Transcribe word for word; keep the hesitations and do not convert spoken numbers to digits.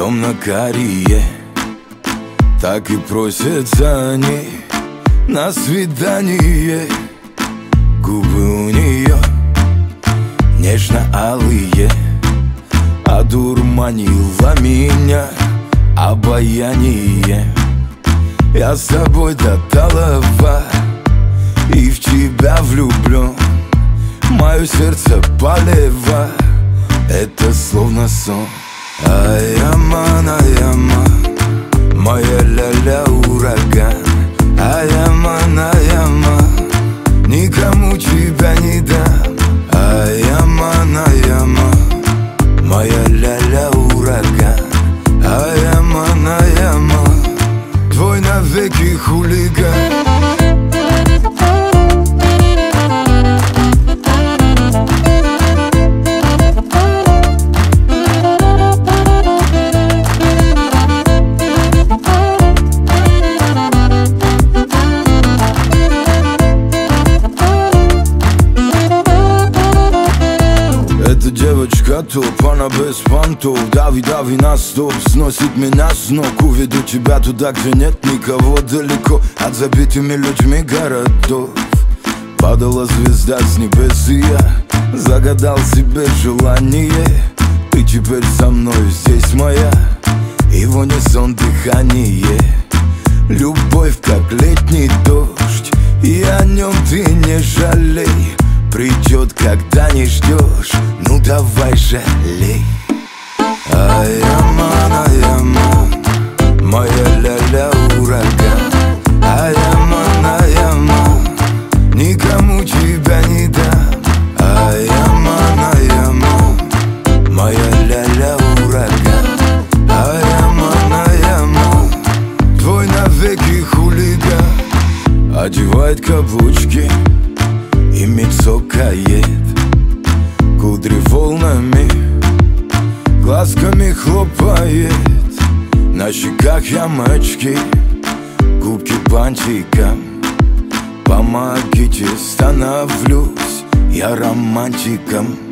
темно-карие, так и просятся они на свидание. Губы у нее нежно-алые, одурманило меня обаяние. Я с тобой до талого и в тебя влюблен. Мое сердце полево, это словно сон. Ай-яман, ай-яман, моя ля-ля ураган. Ай-яман, ай-яман, никому тебя не дам. Ай-яман, ай-яман, моя ля-ля ураган. Ай-яман, ай-яман, твой навеки хулиган. Эта девочка топ, она без понтов. Дави, дави на стоп, сносит меня с ног. Уведу тебя туда, где нет никого, далеко от забитыми людьми городов. Падала звезда с небес, и я загадал себе желание. Ты теперь со мной, здесь моя, и в унисон дыхание. Любовь, как летний дождь, и о нем ты не жалей. Придет, когда не ждешь, ну давай жалей. Ай-яман, ай-яман, моя ля-ля ураган. Ай-яман, ай-яман, никому тебя не дам. Ай-яман, ай-яман, моя ля-ля ураган. Ай-яман, ай-яман, твой навеки хулиган. Одевает каблучки и мицокает, кудри волнами, глазками хлопает. На щеках ямочки, губки бантиком. Помогите, становлюсь я романтиком.